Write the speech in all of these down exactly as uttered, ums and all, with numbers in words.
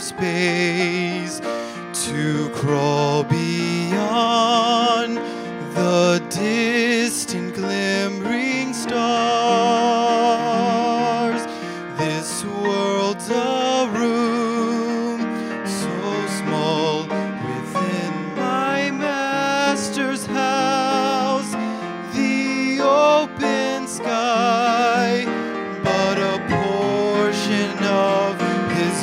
space to crawl beyond the distant glimmering stars. This world's a room so small within my master's house, the open sky but a portion of his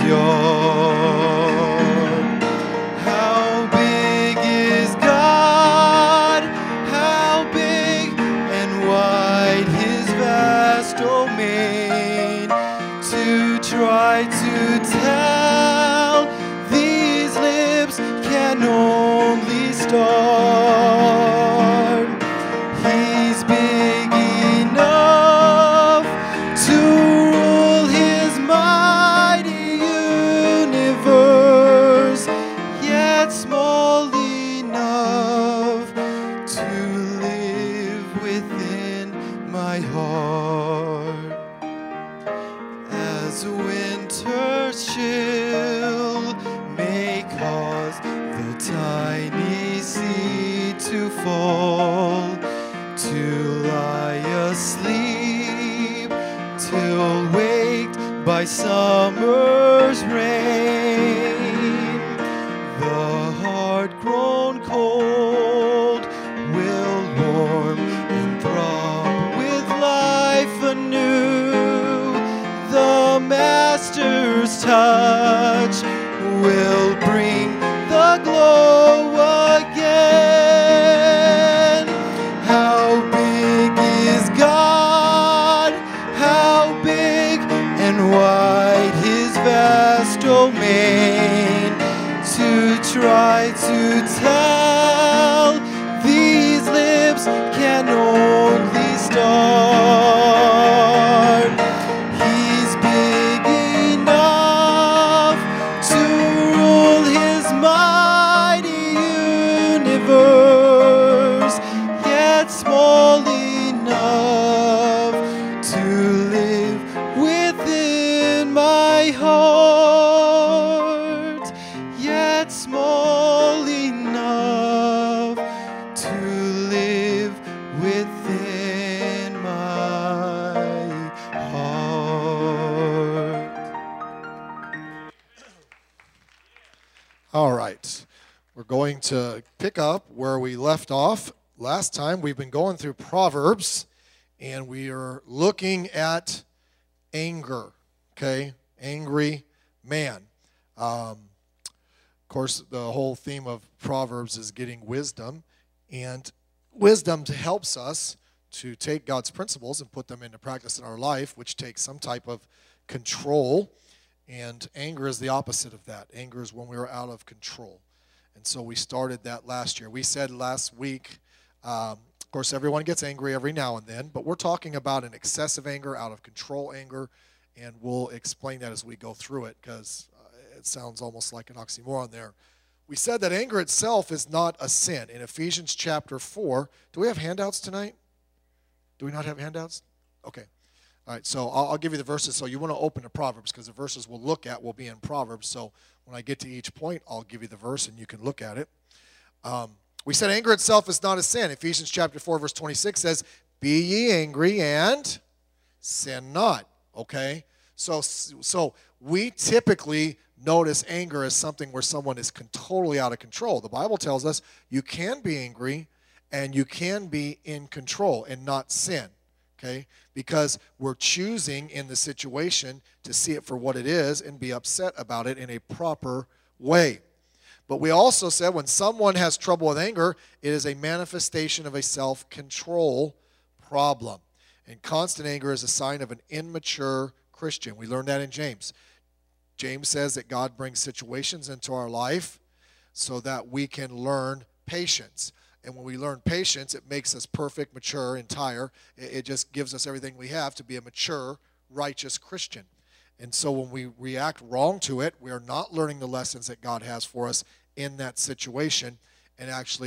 yard. How big is God? How big and wide his vast domain? To try to tell, these lips can only start. He's big enough to rule his mighty universe, yet small enough to live within my heart. As winter's chill may cause the tiny seed to fall, to lie asleep till waked by summer's rain, the heart grown cold will warm and throb with life anew. The Master's touch will bring the glow again. How big is God? How big and wide his vast domain? To try to tell, these lips can only start. He's big enough to rule his mighty universe, yet small enough to live within my heart, yet small enough to live within my heart. All right. We're going to pick up where we left off last time. We've been going through Proverbs, and we are looking at anger, okay? Angry man. Um, of course, the whole theme of Proverbs is getting wisdom, and wisdom helps us to take God's principles and put them into practice in our life, which takes some type of control, and anger is the opposite of that. Anger is when we are out of control. And so we started that last year. We said last week, um, of course, everyone gets angry every now and then, but we're talking about an excessive anger, out of control anger, and we'll explain that as we go through it, because uh, it sounds almost like an oxymoron there. We said that anger itself is not a sin. In Ephesians chapter four, do we have handouts tonight? Do we not have handouts? Okay. All right, so I'll, I'll give you the verses. So you want to open to Proverbs, because the verses we'll look at will be in Proverbs. So when I get to each point, I'll give you the verse, and you can look at it. Um, we said anger itself is not a sin. Ephesians chapter four, verse twenty-six says, "Be ye angry and sin not." Okay? So, so we typically notice anger as something where someone is con- totally out of control. The Bible tells us you can be angry and you can be in control and not sin. Okay? Because we're choosing in the situation to see it for what it is and be upset about it in a proper way. But we also said when someone has trouble with anger, it is a manifestation of a self-control problem. And constant anger is a sign of an immature Christian. We learned that in James. James says that God brings situations into our life so that we can learn patience. And when we learn patience, it makes us perfect, mature, entire. It just gives us everything we have to be a mature, righteous Christian. And so when we react wrong to it, we are not learning the lessons that God has for us in that situation. And actually, it's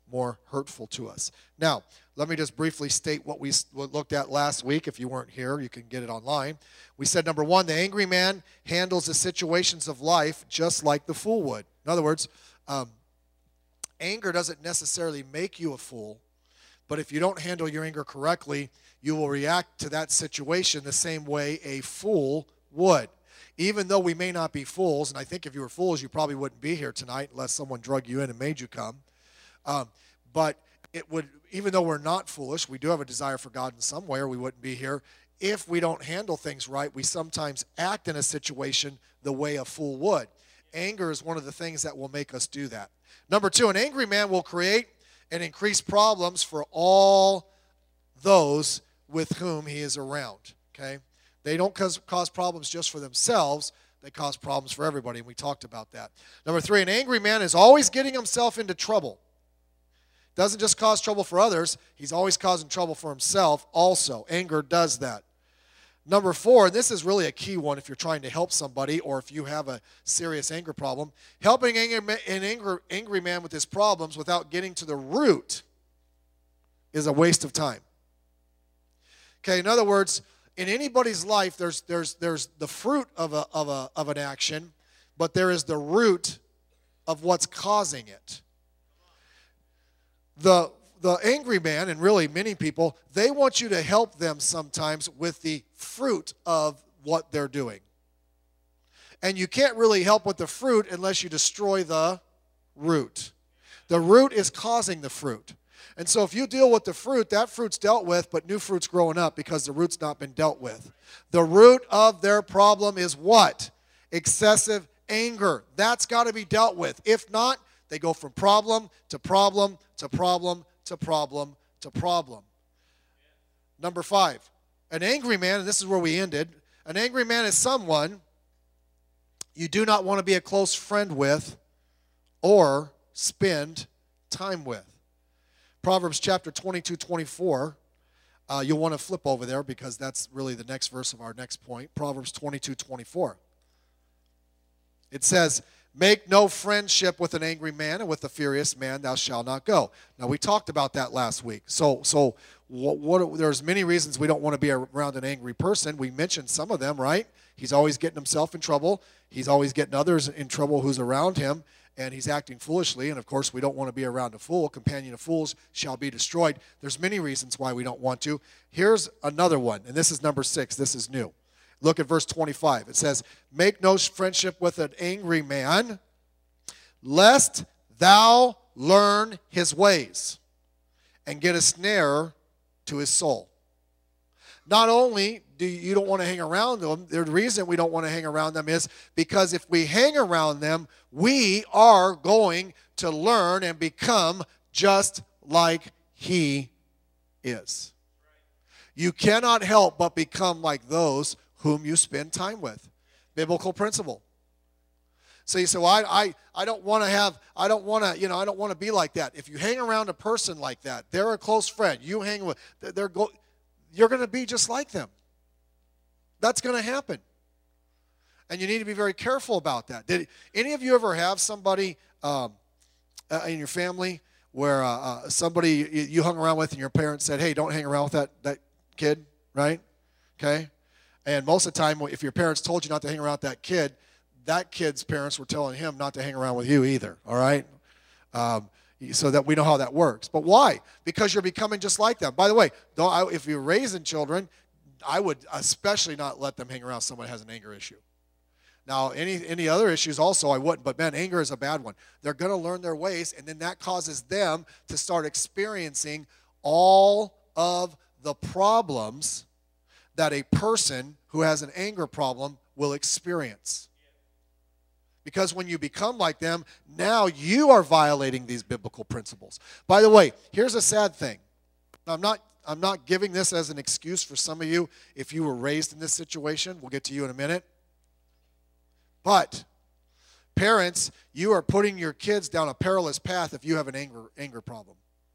more hurtful to us. Now, let me just briefly state what we looked at last week. If you weren't here, you can get it online. We said, number one, the angry man handles the situations of life just like the fool would. In other words, um, anger doesn't necessarily make you a fool, but if you don't handle your anger correctly, you will react to that situation the same way a fool would. Even though we may not be fools, and I think if you were fools, you probably wouldn't be here tonight unless someone drug you in and made you come. Um, but it would, even though we're not foolish, we do have a desire for God in some way, or we wouldn't be here. If we don't handle things right, we sometimes act in a situation the way a fool would. Anger is one of the things that will make us do that. Number two, an angry man will create and increase problems for all those with whom he is around. Okay? They don't cause, cause problems just for themselves. They cause problems for everybody, and we talked about that. Number three, an angry man is always getting himself into trouble. Doesn't just cause trouble for others, he's always causing trouble for himself also. Anger does that. Number four, and this is really a key one if you're trying to help somebody or if you have a serious anger problem, helping an angry, angry man with his problems without getting to the root is a waste of time. Okay, in other words, in anybody's life, there's, there's, there's the fruit of, a, of, a, of an action, but there is the root of what's causing it. The, the angry man, and really many people, they want you to help them sometimes with the fruit of what they're doing. And you can't really help with the fruit unless you destroy the root. The root is causing the fruit. And so if you deal with the fruit, that fruit's dealt with, but new fruit's growing up because the root's not been dealt with. The root of their problem is what? Excessive anger. That's got to be dealt with. If not, they go from problem to problem to problem to problem to problem. Number five, an angry man, and this is where we ended, an angry man is someone you do not want to be a close friend with or spend time with. Proverbs chapter twenty-two, twenty-four, uh, you'll want to flip over there because that's really the next verse of our next point. Proverbs twenty-two, twenty-four. It says, make no friendship with an angry man, and with a furious man thou shalt not go. Now, we talked about that last week. So, so what, what, there's many reasons we don't want to be around an angry person. We mentioned some of them, right? He's always getting himself in trouble. He's always getting others in trouble who's around him, and he's acting foolishly. And, of course, we don't want to be around a fool. Companion of fools shall be destroyed. There's many reasons why we don't want to. Here's another one, and this is number six. This is new. Look at verse twenty-five. It says, make no friendship with an angry man, lest thou learn his ways and get a snare to his soul. Not only do you, you don't want to hang around them, the reason we don't want to hang around them is because if we hang around them, we are going to learn and become just like he is. You cannot help but become like those whom you spend time with. Biblical principle. So you say, well, I, I, I don't want to have, I don't want to, you know, I don't want to be like that. If you hang around a person like that, they're a close friend. You hang with, they're go, you're going to be just like them. That's going to happen. And you need to be very careful about that. Did any of you ever have somebody um, uh, in your family where uh, uh, somebody you, you hung around with and your parents said, hey, don't hang around with that, that kid, right? Okay? And most of the time, if your parents told you not to hang around with that kid, that kid's parents were telling him not to hang around with you either, all right? Um, so that we know how that works. But why? Because you're becoming just like them. By the way, though, I, if you're raising children, I would especially not let them hang around someone who has an anger issue. Now, any, any other issues also I wouldn't, but man, anger is a bad one. They're going to learn their ways, and then that causes them to start experiencing all of the problems that a person who has an anger problem will experience. Because when you become like them, now you are violating these biblical principles. By the way, here's a sad thing. I'm not, I'm not giving this as an excuse for some of you if you were raised in this situation. We'll get to you in a minute. But parents, you are putting your kids down a perilous path if you have an anger, anger problem.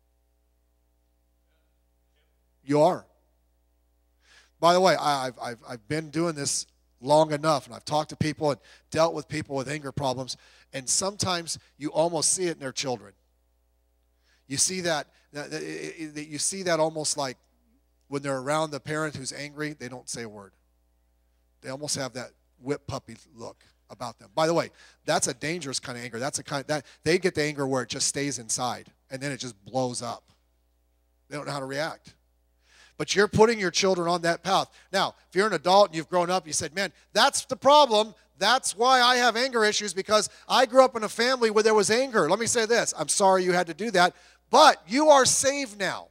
You are. By the way, I, I've, I've, I've been doing this long enough, and I've talked to people and dealt with people with anger problems, and sometimes you almost see it in their children. You see that, that, that it- it- you see that almost like when they're around the parent who's angry, they don't say a word. They almost have that whip puppy look about them. By the way, that's a dangerous kind of anger. That's a kind that they get the anger where it just stays inside and then it just blows up. They don't know how to react. But you're putting your children on that path. Now, if you're an adult and you've grown up, you said, man, that's the problem. That's why I have anger issues, because I grew up in a family where there was anger. Let me say this. I'm sorry you had to do that, but you are saved now.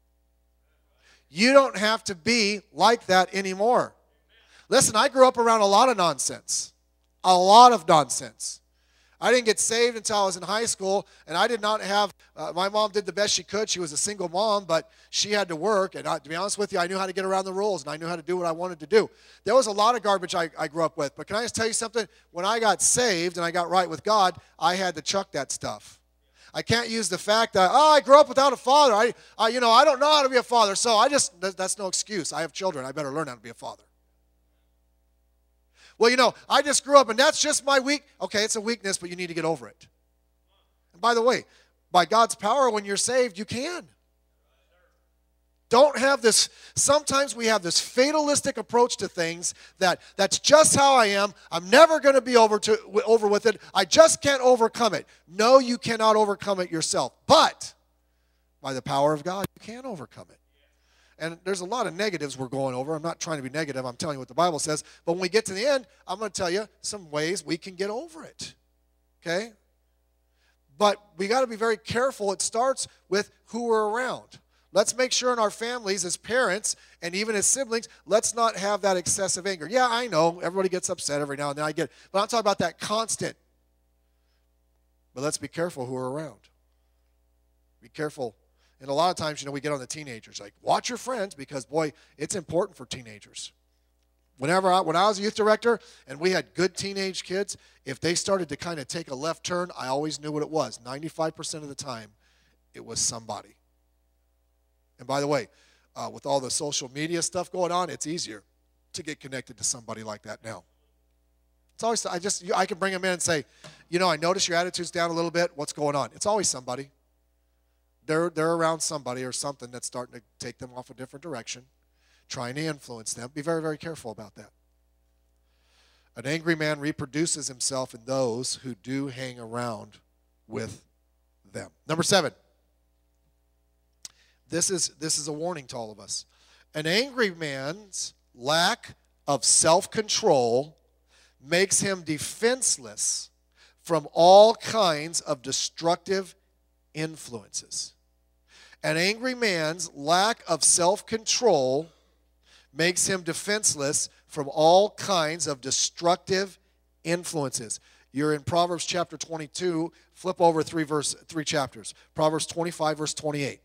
You don't have to be like that anymore. Listen, I grew up around a lot of nonsense. A lot of nonsense. I didn't get saved until I was in high school, and I did not have, uh, my mom did the best she could. She was a single mom, but she had to work, and I, to be honest with you, I knew how to get around the rules, and I knew how to do what I wanted to do. There was a lot of garbage I, I grew up with, but can I just tell you something? When I got saved and I got right with God, I had to chuck that stuff. I can't use the fact that, oh, I grew up without a father. I, I you know, I don't know how to be a father, so I just, that, that's no excuse. I have children. I better learn how to be a father. Well, you know, I just grew up, and that's just my weak. Okay, it's a weakness, but you need to get over it. And by the way, by God's power, when you're saved, you can. Don't have this, sometimes we have this fatalistic approach to things that that's just how I am. I'm never going to be over to over with it. I just can't overcome it. No, you cannot overcome it yourself. But by the power of God, you can overcome it. And there's a lot of negatives we're going over. I'm not trying to be negative. I'm telling you what the Bible says. But when we get to the end, I'm going to tell you some ways we can get over it. Okay? But we got to be very careful. It starts with who we're around. Let's make sure in our families as parents and even as siblings, let's not have that excessive anger. Yeah, I know. Everybody gets upset every now and then. I get it. But I'm talking about that constant. But let's be careful who we're around. Be careful. And a lot of times, you know, we get on the teenagers, like, watch your friends, because, boy, it's important for teenagers. Whenever I, when I was a youth director and we had good teenage kids, if they started to kind of take a left turn, I always knew what it was. ninety-five percent of the time, it was somebody. And by the way, uh, with all the social media stuff going on, it's easier to get connected to somebody like that now. It's always, I just, I can bring them in and say, you know, I notice your attitude's down a little bit. What's going on? It's always somebody. They're, they're around somebody or something that's starting to take them off a different direction, trying to influence them. Be very, very careful about that. An angry man reproduces himself in those who do hang around with them. Number seven. This is, this is a warning to all of us. An angry man's lack of self-control makes him defenseless from all kinds of destructive influences. An angry man's lack of self-control makes him defenseless from all kinds of destructive influences. You're in Proverbs chapter twenty-two. Flip over three verse three chapters. Proverbs twenty-five, verse twenty-eight.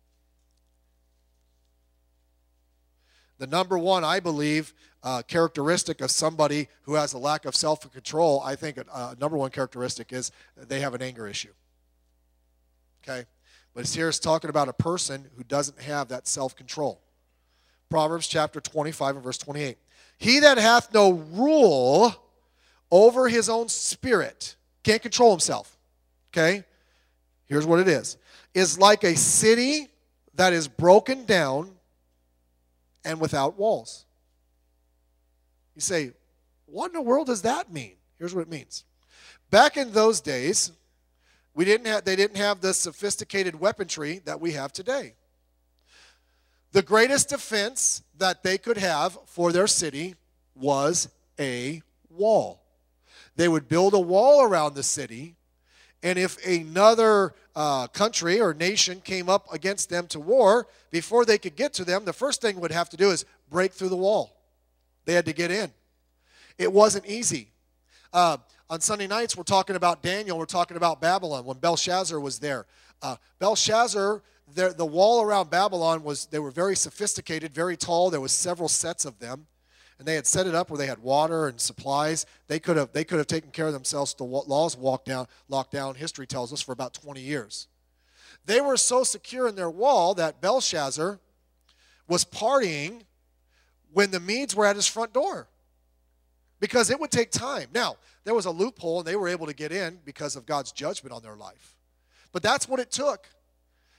The number one, I believe, uh, characteristic of somebody who has a lack of self-control, I think a uh, number one characteristic is they have an anger issue. Okay? But it's here it's talking about a person who doesn't have that self-control. Proverbs chapter twenty-five and verse twenty-eight. He that hath no rule over his own spirit, can't control himself. Okay? Here's what it is. Is like a city that is broken down and without walls. You say, what in the world does that mean? Here's what it means. Back in those days, we didn't have, they didn't have the sophisticated weaponry that we have today. The greatest defense that they could have for their city was a wall. They would build a wall around the city, and if another uh, country or nation came up against them to war, before they could get to them, the first thing would have to do is break through the wall. They had to get in. It wasn't easy. Uh, on Sunday nights, we're talking about Daniel. We're talking about Babylon when Belshazzar was there. Uh, Belshazzar, the, the wall around Babylon was, they were very sophisticated, very tall. There was several sets of them. And they had set it up where they had water and supplies. They could have they could have taken care of themselves. The laws walked down, locked down, history tells us, for about twenty years. They were so secure in their wall that Belshazzar was partying when the Medes were at his front door, because it would take time. Now, there was a loophole, and they were able to get in because of God's judgment on their life. But that's what it took.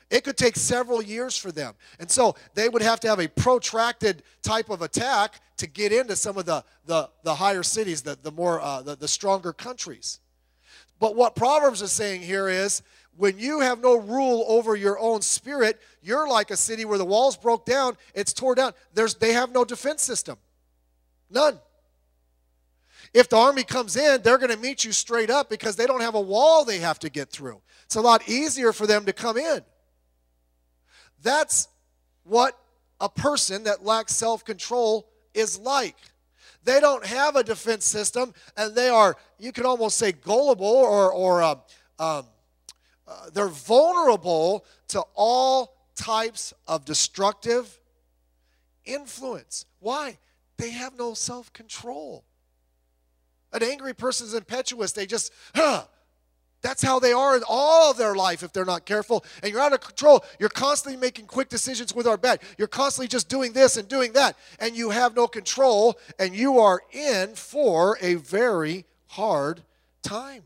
It could take several years for them. And so they would have to have a protracted type of attack to get into some of the, the, the higher cities, the, the more uh, the, the stronger countries. But what Proverbs is saying here is, when you have no rule over your own spirit, you're like a city where the walls broke down, it's tore down. There's, they have no defense system. None. If the army comes in, they're going to meet you straight up because they don't have a wall they have to get through. It's a lot easier for them to come in. That's what a person that lacks self-control is like. They don't have a defense system, and they are, you could almost say, gullible, or, or uh, um, uh, they're vulnerable to all types of destructive influence. Why? They have no self-control. An angry person is impetuous. They just, huh. That's how they are in all of their life if they're not careful. And you're out of control. You're constantly making quick decisions with our bad. You're constantly just doing this and doing that. And you have no control. And you are in for a very hard time.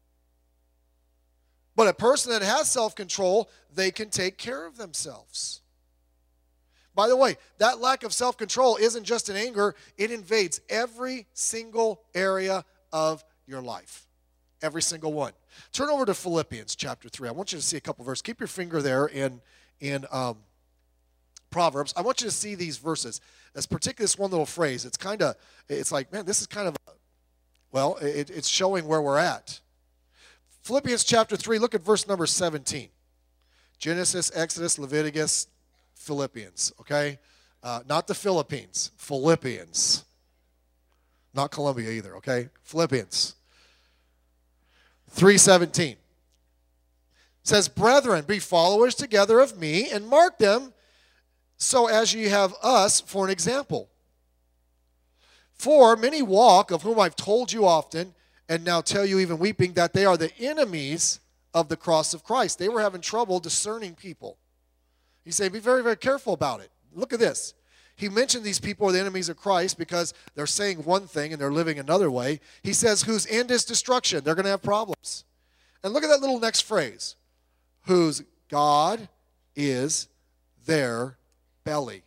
But a person that has self-control, they can take care of themselves. By the way, that lack of self-control isn't just in anger. It invades every single area of your life. Every single one. Turn over to Philippians chapter three. I want you to see a couple verses. Keep your finger there in, in um, Proverbs. I want you to see these verses. That's particularly this one little phrase. It's kind of, it's like, man, this is kind of, a, well, it, it's showing where we're at. Philippians chapter three, look at verse number seventeen. Genesis, Exodus, Leviticus, Philippians, okay? Uh, not the Philippines, Philippians. Not Colombia either, okay? Philippians. three seventeen says, brethren, be followers together of me, and mark them so as ye have us for an example. For many walk, of whom I've told you often, and now tell you even weeping, that they are the enemies of the cross of Christ. They were having trouble discerning people. You say, be very, very careful about it. Look at this. He mentioned these people are the enemies of Christ because they're saying one thing and they're living another way. He says, whose end is destruction. They're going to have problems. And look at that little next phrase. Whose God is their belly.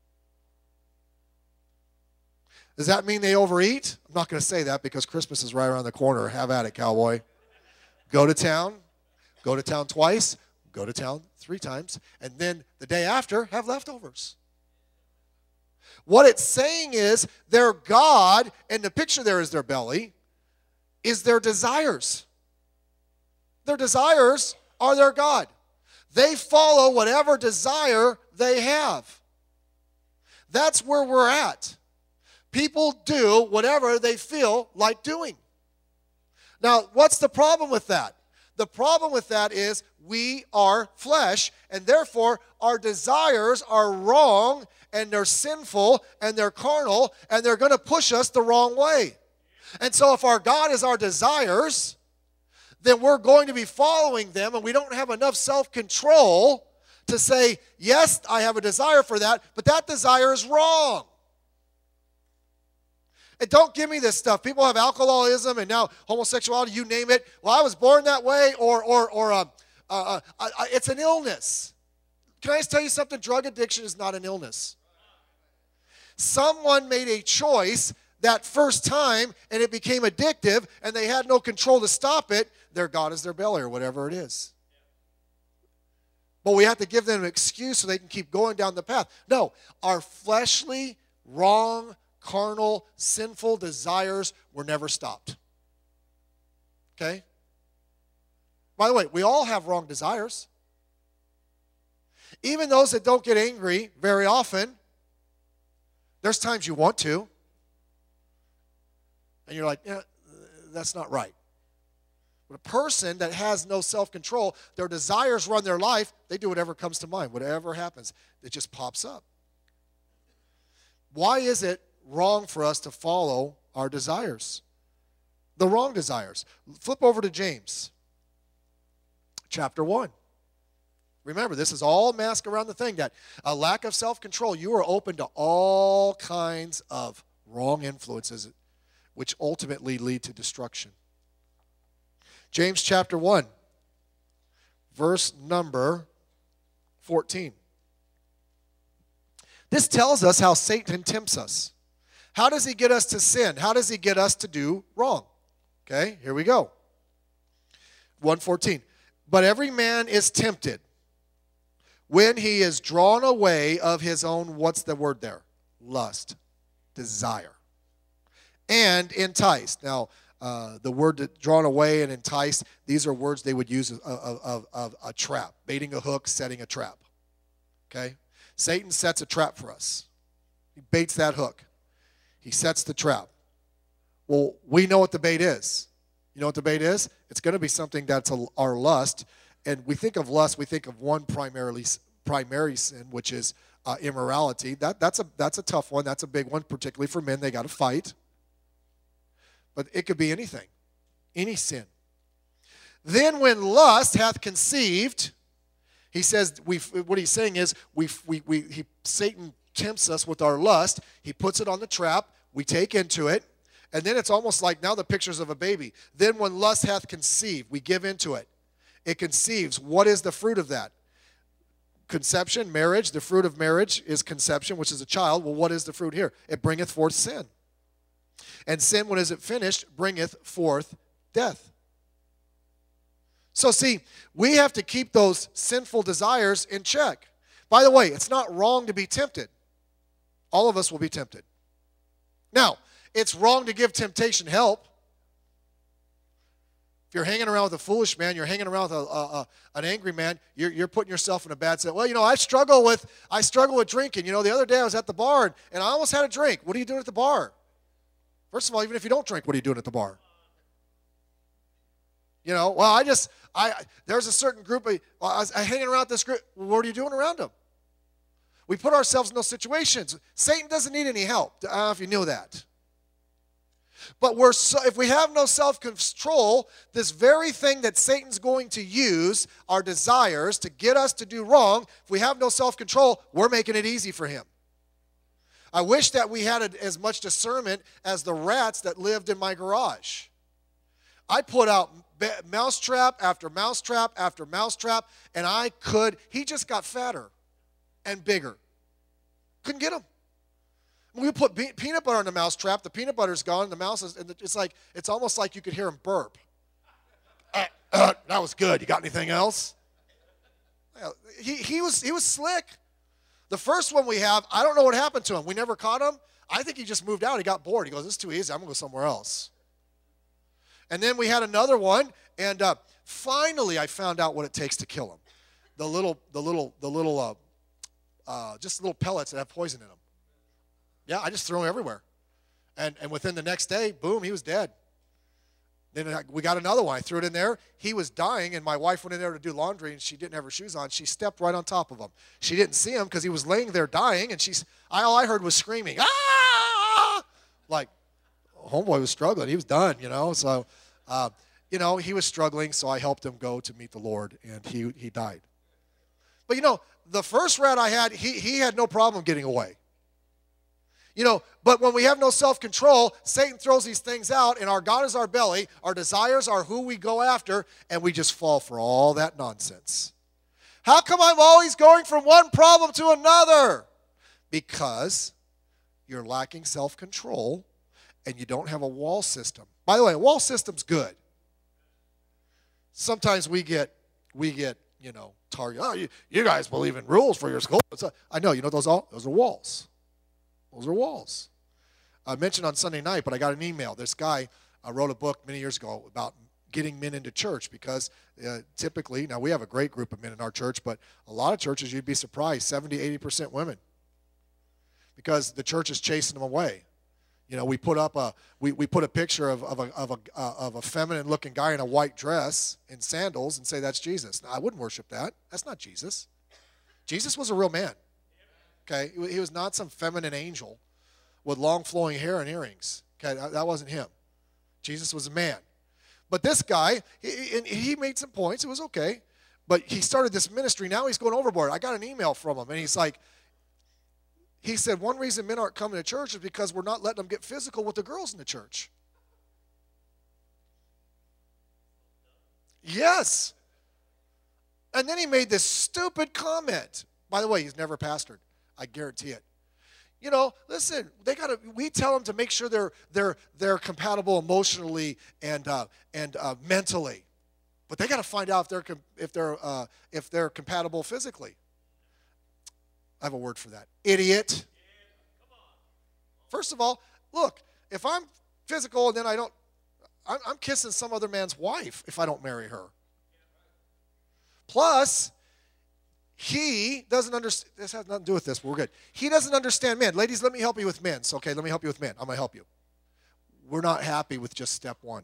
Does that mean they overeat? I'm not going to say that because Christmas is right around the corner. Have at it, cowboy. Go to town. Go to town twice. Go to town three times. And then the day after, have leftovers. What it's saying is their God, and the picture there is their belly, is their desires. Their desires are their God. They follow whatever desire they have. That's where we're at. People do whatever they feel like doing. Now, what's the problem with that? The problem with that is we are flesh, and therefore our desires are wrong, and they're sinful, and they're carnal, and they're going to push us the wrong way. And so if our God is our desires, then we're going to be following them, and we don't have enough self-control to say, yes, I have a desire for that, but that desire is wrong. And don't give me this stuff. People have alcoholism and now homosexuality, you name it. Well, I was born that way, or or or uh, uh, uh, uh, it's an illness. Can I just tell you something? Drug addiction is not an illness. Someone made a choice that first time, and it became addictive, and they had no control to stop it. Their God is their belly, or whatever it is. But we have to give them an excuse so they can keep going down the path. No, our fleshly, wrong, carnal, sinful desires were never stopped. Okay? By the way, we all have wrong desires. Even those that don't get angry very often, there's times you want to. And you're like, yeah, that's not right. But a person that has no self-control, their desires run their life, they do whatever comes to mind. Whatever happens, it just pops up. Why is it wrong for us to follow our desires? The wrong desires. Flip over to James chapter one. Remember, this is all masked around the thing that a lack of self-control, you are open to all kinds of wrong influences which ultimately lead to destruction. James chapter one, verse number fourteen. This tells us how Satan tempts us. How does he get us to sin? How does he get us to do wrong? Okay, here we go. one fourteen. But every man is tempted when he is drawn away of his own, what's the word there? Lust, desire, and enticed. Now, uh, the word that drawn away and enticed, these are words they would use of, of, of, of a trap, baiting a hook, setting a trap. Okay? Satan sets a trap for us. He baits that hook. He sets the trap. Well, we know what the bait is. You know what the bait is? It's going to be something that's a, our lust. And we think of lust, we think of one primarily primary sin, which is uh, immorality. That, that's, a, that's a tough one. That's a big one, particularly for men. They got to fight. But it could be anything, any sin. Then when lust hath conceived, he says, we. what he's saying is, we, we, we, he, Satan tempts us with our lust. He puts it on the trap. We take into it. And then it's almost like now the pictures of a baby. Then when lust hath conceived, we give into it. It conceives. What is the fruit of that? Conception, marriage. The fruit of marriage is conception, which is a child. Well, what is the fruit here? It bringeth forth sin. And sin, when is it finished, bringeth forth death. So see, we have to keep those sinful desires in check. By the way, it's not wrong to be tempted. All of us will be tempted. Now, it's wrong to give temptation help. If you're hanging around with a foolish man, you're hanging around with a, a, a, an angry man, you're, you're putting yourself in a bad situation. Well, you know, I struggle with I struggle with drinking. You know, the other day I was at the bar and, and I almost had a drink. What are you doing at the bar? First of all, even if you don't drink, what are you doing at the bar? You know, well, I just, I there's a certain group of, well, I was I hanging around this group. Well, what are you doing around them? We put ourselves in those situations. Satan doesn't need any help. I don't know if you knew that. But we're so, if we have no self-control, this very thing that Satan's going to use, our desires, to get us to do wrong, if we have no self-control, we're making it easy for him. I wish that we had a, as much discernment as the rats that lived in my garage. I put out mousetrap after mousetrap after mousetrap, and I could, he just got fatter and bigger. Couldn't get him. We put be- peanut butter in the mousetrap, the peanut butter's gone, and the mouse is, and it's like, it's almost like you could hear him burp. Uh, uh, that was good. You got anything else? He, he, was, he was slick. The first one we have, I don't know what happened to him. We never caught him. I think he just moved out. He got bored. He goes, this is too easy. I'm going to go somewhere else. And then we had another one, and uh, finally I found out what it takes to kill him. The little, the little, the little, uh, uh, just little pellets that have poison in them. Yeah, I just threw them everywhere. And, and within the next day, boom, he was dead. Then we got another one. I threw it in there. He was dying, and my wife went in there to do laundry, and she didn't have her shoes on. She stepped right on top of him. She didn't see him because he was laying there dying, and she's I, all I heard was screaming, ah! Like, homeboy was struggling. He was done, you know. So, uh, you know, he was struggling, so I helped him go to meet the Lord, and he, he died. But, you know, the first rat I had, he, he had no problem getting away. You know, but when we have no self-control, Satan throws these things out, and our God is our belly, our desires are who we go after, and we just fall for all that nonsense. How come I'm always going from one problem to another? Because you're lacking self-control, and you don't have a wall system. By the way, a wall system's good. Sometimes we get, we get, you know, targeted. Oh, you, you guys believe in rules for your school. A, I know, you know those all? Those are walls. Those are walls. I mentioned on Sunday night, but I got an email. This guy uh, wrote a book many years ago about getting men into church because uh, typically, now we have a great group of men in our church, but a lot of churches, you'd be surprised, seventy, eighty percent women because the church is chasing them away. You know, we put up a we, we put a picture of, of a of a uh, of a feminine-looking guy in a white dress and sandals and say that's Jesus. Now, I wouldn't worship that. That's not Jesus. Jesus was a real man. Okay, he was not some feminine angel with long flowing hair and earrings. Okay, that wasn't him. Jesus was a man. But this guy, he, he made some points. It was okay. But he started this ministry. Now he's going overboard. I got an email from him, and he's like, he said, one reason men aren't coming to church is because we're not letting them get physical with the girls in the church. Yes. And then he made this stupid comment. By the way, he's never pastored. I guarantee it. You know, listen, they gotta. We tell them to make sure they're they're they're compatible emotionally and uh, and uh, mentally, but they got to find out if they're if they're uh, if they're compatible physically. I have a word for that. Idiot. First of all, look, if I'm physical and then I don't, I'm, I'm kissing some other man's wife if I don't marry her. Plus, he doesn't understand, this has nothing to do with this, but we're good. He doesn't understand men. Ladies, let me help you with men. So, okay, let me help you with men. I'm going to help you. We're not happy with just step one.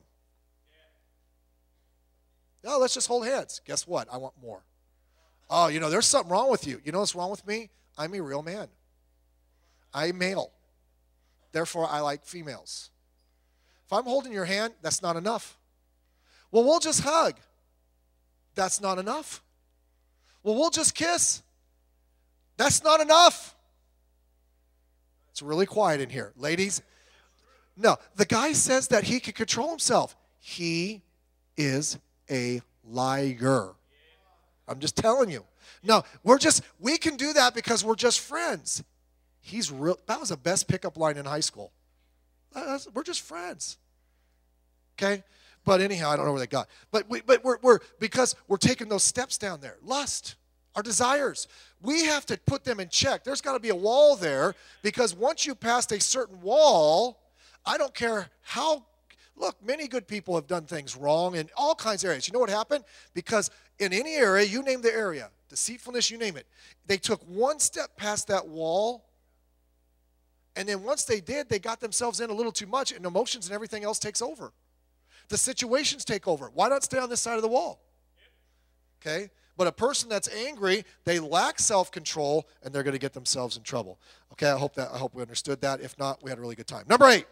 No, let's just hold hands. Guess what? I want more. Oh, you know, there's something wrong with you. You know what's wrong with me? I'm a real man. I'm male. Therefore, I like females. If I'm holding your hand, that's not enough. Well, we'll just hug. That's not enough. Well, we'll just kiss. That's not enough. It's really quiet in here. Ladies, no. The guy says that he can control himself. He is a liar. I'm just telling you. No, we're just, we can do that because we're just friends. He's real. That was the best pickup line in high school. That's, we're just friends. Okay? But anyhow, I don't know where they got. But we, but we're we're because we're taking those steps down there. Lust, our desires. We have to put them in check. There's got to be a wall there because once you pass a certain wall, I don't care how. Look, many good people have done things wrong in all kinds of areas. You know what happened? Because in any area, you name the area, deceitfulness, you name it. They took one step past that wall, and then once they did, they got themselves in a little too much, and emotions and everything else takes over. The situations take over. Why not stay on this side of the wall? Okay? But a person that's angry, they lack self-control, and they're going to get themselves in trouble. Okay, I hope that I hope we understood that. If not, we had a really good time. Number eight.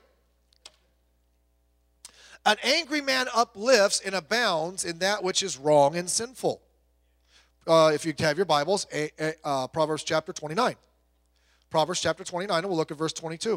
An angry man uplifts and abounds in that which is wrong and sinful. Uh, if you have your Bibles, uh, Proverbs chapter twenty-nine. Proverbs chapter twenty-nine, and we'll look at verse twenty-two.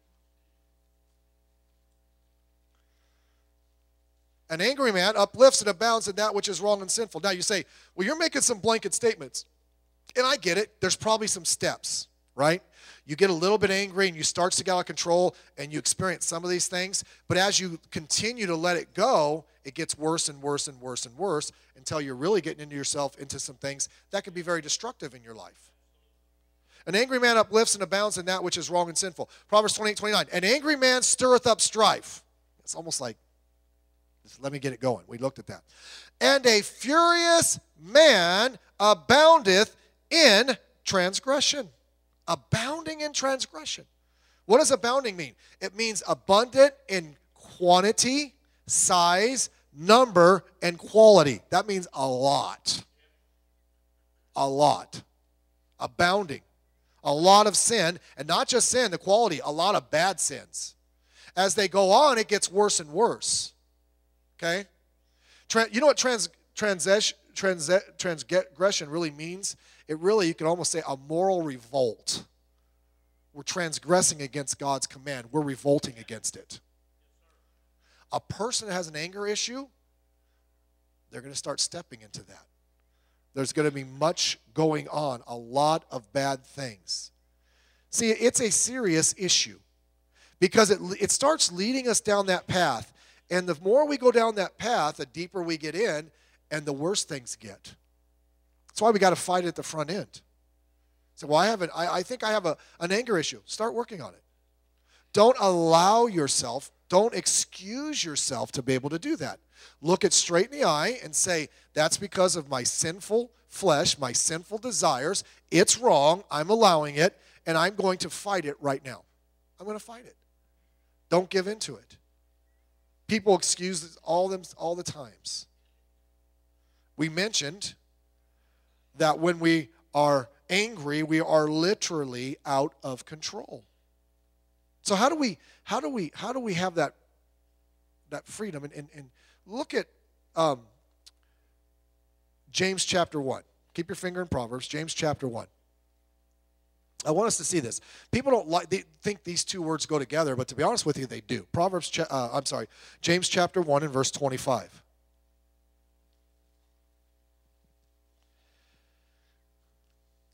An angry man uplifts and abounds in that which is wrong and sinful. Now you say, well, you're making some blanket statements. And I get it. There's probably some steps, right? You get a little bit angry and you start to get out of control and you experience some of these things. But as you continue to let it go, it gets worse and worse and worse and worse until you're really getting into yourself into some things that can be very destructive in your life. An angry man uplifts and abounds in that which is wrong and sinful. Proverbs twenty-eight, twenty-nine. An angry man stirreth up strife. It's almost like, let me get it going. We looked at that. And a furious man aboundeth in transgression. Abounding in transgression. What does abounding mean? It means abundant in quantity, size, number, and quality. That means a lot. A lot. Abounding. A lot of sin, and not just sin, the quality, a lot of bad sins. As they go on, it gets worse and worse. Okay? You know what trans, trans, trans, transgression really means? It really, you could almost say, a moral revolt. We're transgressing against God's command. We're revolting against it. A person that has an anger issue, they're going to start stepping into that. There's going to be much going on, a lot of bad things. See, it's a serious issue because it, it starts leading us down that path. And the more we go down that path, the deeper we get in, and the worse things get. That's why we got to fight at the front end. So, well, I have an, I, I think I have a, an anger issue. Start working on it. Don't allow yourself, don't excuse yourself to be able to do that. Look it straight in the eye and say, that's because of my sinful flesh, my sinful desires. It's wrong. I'm allowing it, and I'm going to fight it right now. I'm going to fight it. Don't give in to it. People excuse all them all the times. We mentioned that when we are angry, we are literally out of control. So how do we how do we how do we have that that freedom? And, and, and look at um, James chapter one. Keep your finger in Proverbs. James chapter one. I want us to see this. People don't like they think these two words go together, but to be honest with you, they do. Proverbs, cha- uh, I'm sorry, James chapter one and verse twenty-five.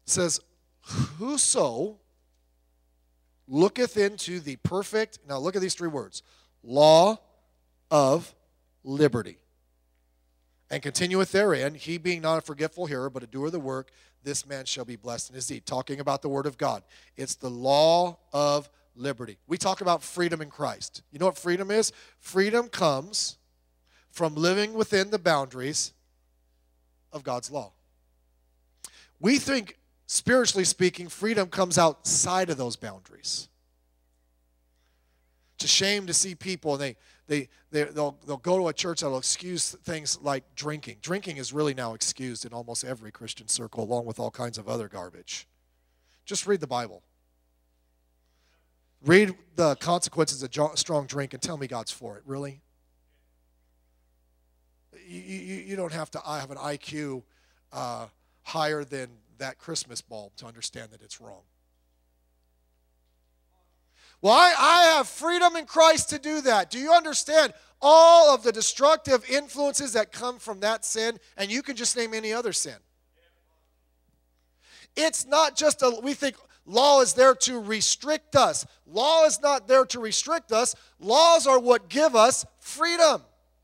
says, whoso looketh into the perfect, now look at these three words, law of liberty, and continueth therein, he being not a forgetful hearer, but a doer of the work, this man shall be blessed in his deed. Talking about the word of God. It's the law of liberty. We talk about freedom in Christ. You know what freedom is? Freedom comes from living within the boundaries of God's law. We think, spiritually speaking, freedom comes outside of those boundaries. It's a shame to see people, and they, they, they, they'll, they'll go to a church that will excuse things like drinking. Drinking is really now excused in almost every Christian circle, along with all kinds of other garbage. Just read the Bible. Read the consequences of strong drink and tell me God's for it. Really? You, you, you don't have to have an I Q uh, higher than that Christmas bulb to understand that it's wrong. Well, I, I have freedom in Christ to do that. Do you understand all of the destructive influences that come from that sin? And you can just name any other sin. It's not just a, we think law is there to restrict us. Law is not there to restrict us. Laws are what give us freedom.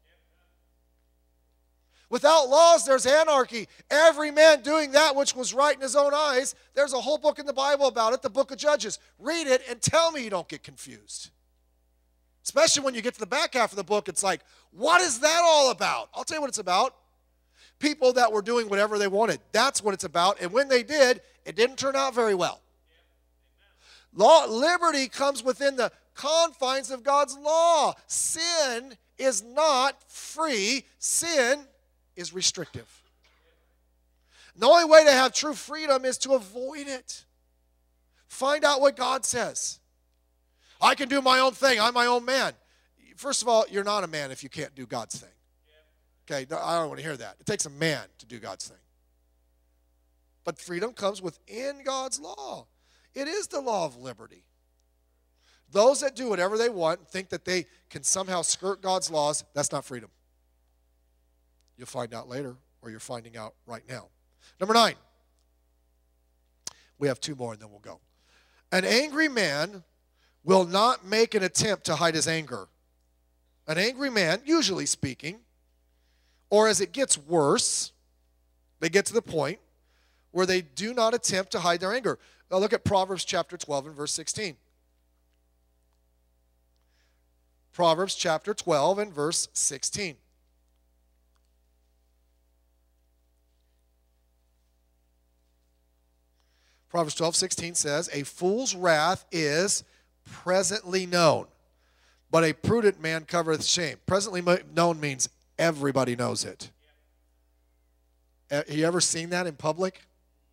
Without laws, there's anarchy. Every man doing that which was right in his own eyes. There's a whole book in the Bible about it, the book of Judges. Read it and tell me you don't get confused. Especially when you get to the back half of the book, it's like, what is that all about? I'll tell you what it's about. People that were doing whatever they wanted. That's what it's about. And when they did, it didn't turn out very well. Law, liberty comes within the confines of God's law. Sin is not free. Sin is restrictive. The only way to have true freedom is to avoid it. Find out what God says. I can do my own thing. I'm my own man. First of all, you're not a man if you can't do God's thing. Okay, I don't want to hear that. It takes a man to do God's thing. But freedom comes within God's law. It is the law of liberty. Those that do whatever they want and think that they can somehow skirt God's laws, that's not freedom. You'll find out later, or you're finding out right now. Number nine. We have two more and then we'll go. An angry man will not make an attempt to hide his anger. An angry man, usually speaking, or as it gets worse, they get to the point where they do not attempt to hide their anger. Now look at Proverbs chapter twelve and verse sixteen. Proverbs chapter twelve and verse sixteen. Proverbs twelve, sixteen says, a fool's wrath is presently known, but a prudent man covereth shame. Presently known means everybody knows it. Have you ever seen that in public?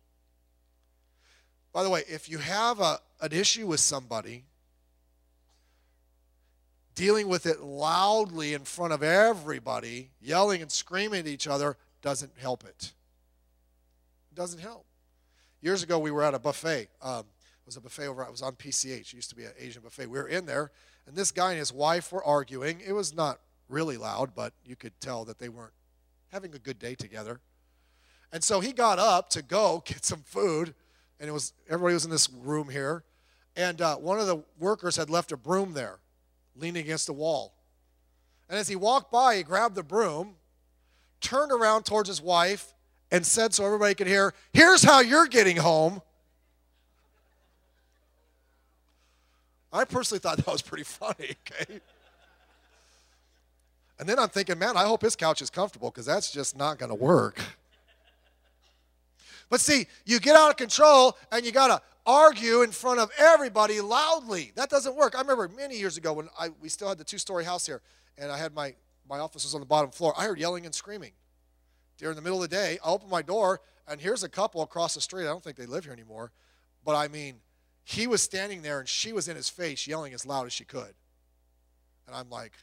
By the way, if you have a, an issue with somebody, dealing with it loudly in front of everybody, yelling and screaming at each other, doesn't help it. It doesn't help. Years ago, we were at a buffet. Um, it was a buffet over, it was on P C H. It used to be an Asian buffet. We were in there, and this guy and his wife were arguing. It was not really loud, but you could tell that they weren't having a good day together. And so he got up to go get some food, and it was everybody was in this room here. And uh, one of the workers had left a broom there, leaning against the wall. And as he walked by, he grabbed the broom, turned around towards his wife, and said so everybody could hear, here's how you're getting home. I personally thought that was pretty funny, okay? And then I'm thinking, man, I hope his couch is comfortable because that's just not going to work. But see, you get out of control and you got to argue in front of everybody loudly. That doesn't work. I remember many years ago when I, we still had the two-story house here, and I had my, my office was on the bottom floor. I heard yelling and screaming. During the middle of the day, I opened my door, and here's a couple across the street. I don't think they live here anymore. But, I mean, he was standing there, and she was in his face yelling as loud as she could. And I'm like,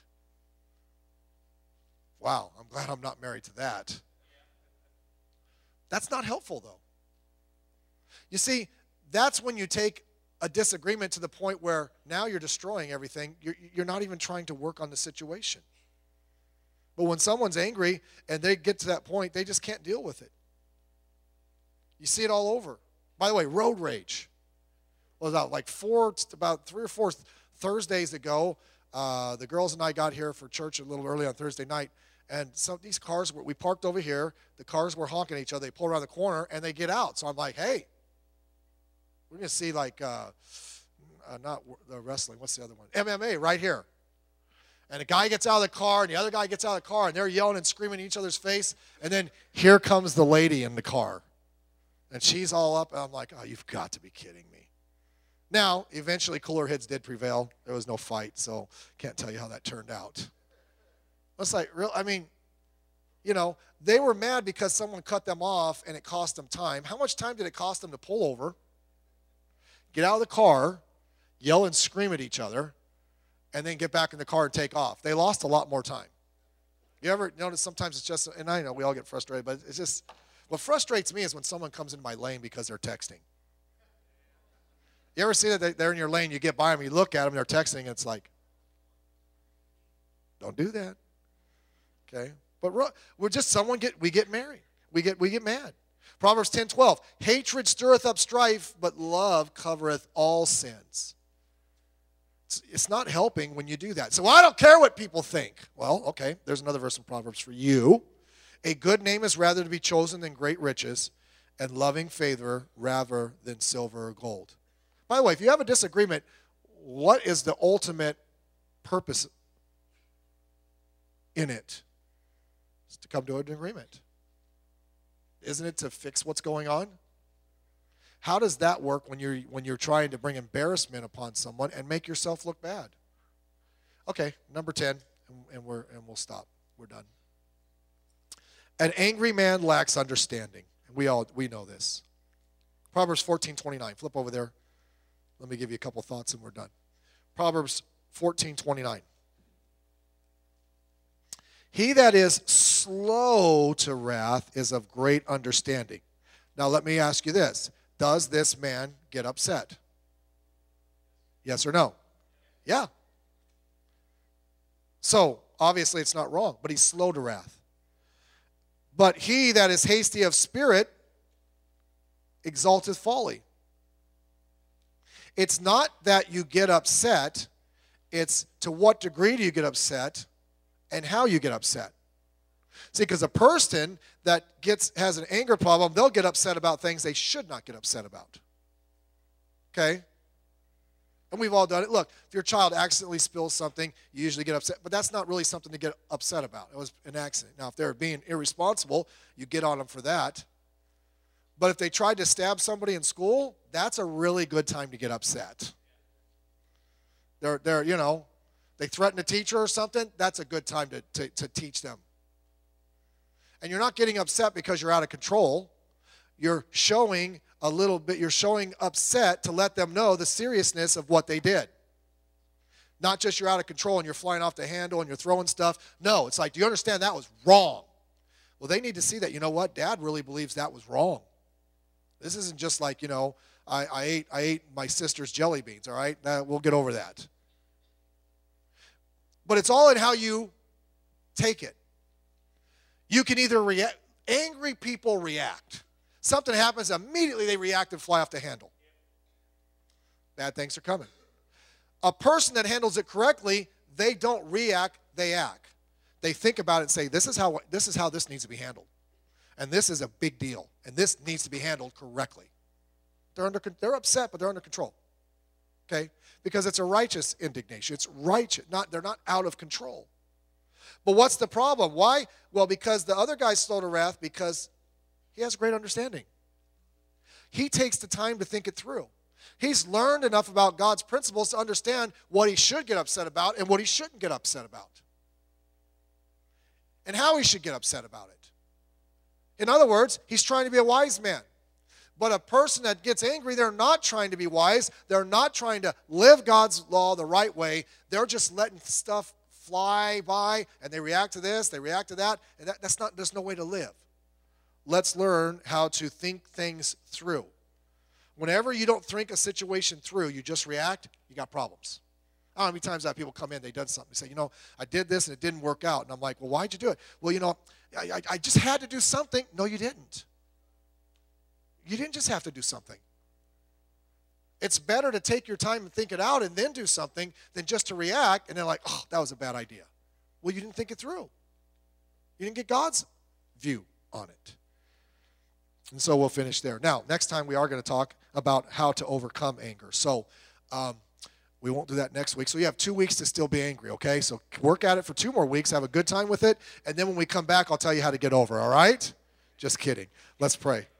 wow, I'm glad I'm not married to that. That's not helpful, though. You see, that's when you take a disagreement to the point where now you're destroying everything. You're, you're not even trying to work on the situation. But when someone's angry and they get to that point, they just can't deal with it. You see it all over. By the way, road rage. Was about like four, about three or four Thursdays ago, uh, the girls and I got here for church a little early on Thursday night, and some these cars, were, we parked over here, the cars were honking at each other, they pull around the corner, and they get out. So I'm like, hey, we're going to see like, uh, uh, not the wrestling, what's the other one? M M A right here. And a guy gets out of the car, and the other guy gets out of the car, and they're yelling and screaming in each other's face, and then here comes the lady in the car. And she's all up, and I'm like, oh, you've got to be kidding me. Now, eventually, cooler heads did prevail. There was no fight, so can't tell you how that turned out. It's like, real. I mean, you know, they were mad because someone cut them off, and it cost them time. How much time did it cost them to pull over, get out of the car, yell and scream at each other, and then get back in the car and take off? They lost a lot more time. You ever notice sometimes it's just, and I know we all get frustrated, but it's just, what frustrates me is when someone comes into my lane because they're texting. You ever see that they're in your lane, you get by them, you look at them, they're texting, and it's like, don't do that. Okay? But we're just someone get we get married. We get we get mad. Proverbs ten twelve. Hatred stirreth up strife, but love covereth all sins. It's, it's not helping when you do that. So well, I don't care what people think. Well, okay, there's another verse in Proverbs for you. A good name is rather to be chosen than great riches, and loving favor rather than silver or gold. By the way, if you have a disagreement, what is the ultimate purpose in it? It's to come to an agreement. Isn't it to fix what's going on? How does that work when you're when you're trying to bring embarrassment upon someone and make yourself look bad? Okay, number ten, and, and we're and we'll stop. We're done. An angry man lacks understanding. We all we know this. Proverbs fourteen twenty-nine. Flip over there. Let me give you a couple thoughts and we're done. Proverbs fourteen twenty-nine. He that is slow to wrath is of great understanding. Now let me ask you this. Does this man get upset? Yes or no? Yeah. So, obviously it's not wrong, but he's slow to wrath. But he that is hasty of spirit exalteth folly. It's not that you get upset, it's to what degree do you get upset and how you get upset. See, because a person that gets has an anger problem, they'll get upset about things they should not get upset about. Okay? And we've all done it. Look, if your child accidentally spills something, you usually get upset. But that's not really something to get upset about. It was an accident. Now, if they're being irresponsible, you get on them for that. But if they tried to stab somebody in school, that's a really good time to get upset. They're, they're you know, they threaten a teacher or something, that's a good time to, to, to teach them. And you're not getting upset because you're out of control. You're showing a little bit, you're showing upset to let them know the seriousness of what they did. Not just you're out of control and you're flying off the handle and you're throwing stuff. No, it's like, do you understand that was wrong? Well, they need to see that, you know what, Dad really believes that was wrong. This isn't just like, you know, I, I ate I ate my sister's jelly beans, all right? Uh, we'll get over that. But it's all in how you take it. You can either react, angry people react. Something happens, immediately they react and fly off the handle. Bad things are coming. A person that handles it correctly, they don't react, they act. They think about it and say, this is how this is how this needs to be handled. And this is a big deal. And this needs to be handled correctly. They're under they're upset, but they're under control. Okay? Because it's a righteous indignation. It's righteous. Not they're not out of control. But what's the problem? Why? Well, because the other guy's slow to wrath because he has great understanding. He takes the time to think it through. He's learned enough about God's principles to understand what he should get upset about and what he shouldn't get upset about. And how he should get upset about it. In other words, he's trying to be a wise man. But a person that gets angry, they're not trying to be wise. They're not trying to live God's law the right way. They're just letting stuff fly by, and they react to this, they react to that, and that, that's not, there's no way to live. Let's learn how to think things through. Whenever you don't think a situation through, you just react, you got problems. I don't know how many times that people come in, they've done something, they say, you know, I did this and it didn't work out. And I'm like, well, why'd you do it? Well, you know, I, I, I just had to do something. No, you didn't. You didn't just have to do something. It's better to take your time and think it out and then do something than just to react and then like, oh, that was a bad idea. Well, you didn't think it through. You didn't get God's view on it. And so we'll finish there. Now, next time we are going to talk about how to overcome anger. So um, we won't do that next week. So you have two weeks to still be angry, okay? So work at it for two more weeks. Have a good time with it. And then when we come back, I'll tell you how to get over, all right? Just kidding. Let's pray.